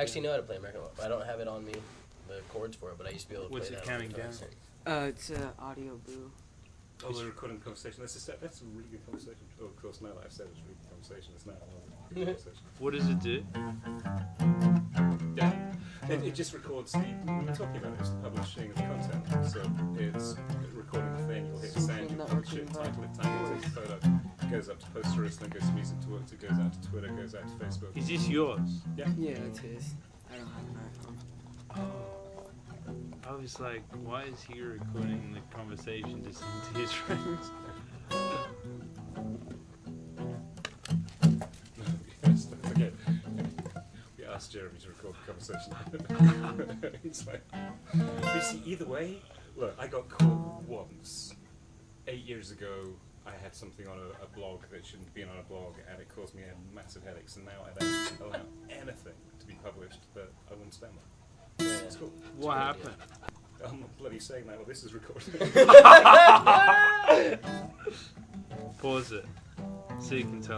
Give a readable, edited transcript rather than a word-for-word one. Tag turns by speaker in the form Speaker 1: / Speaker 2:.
Speaker 1: I actually know how to play American Waffle. I don't have it on me, the chords for it, but I used to be able to
Speaker 2: What's
Speaker 1: play
Speaker 2: it
Speaker 1: that.
Speaker 2: counting down?
Speaker 3: It's audio boo.
Speaker 4: Oh, we're recording the conversation. That's a really good conversation. Oh, of course, now that I've said it's a really good conversation, it's now a good conversation.
Speaker 2: What does it do?
Speaker 4: Yeah. It just records the, we were talking about it, it's the publishing of the content. So it's recording the thing, you'll hit send, you publish it, title it, tag it, take a photo, it goes up to Posterous, then goes to Music to Works, it goes out to Twitter, goes out to Facebook.
Speaker 2: Is this yours?
Speaker 4: Yeah.
Speaker 3: Yeah, it's his. I don't have an iPhone.
Speaker 2: I was like, why is he recording the conversation to send to his friends?
Speaker 4: Yes, okay. We asked Jeremy to record the conversation. It's like, you see, either way, look, I got caught once. 8 years ago, I had something on a blog that shouldn't have been on a blog, and it caused me a massive headache. So now I don't allow anything to be published that I wouldn't stand by.
Speaker 1: Yeah.
Speaker 4: It's cool.
Speaker 2: What happened?
Speaker 4: I'm not bloody saying that. Well, this is recorded.
Speaker 2: Pause it so you can tell.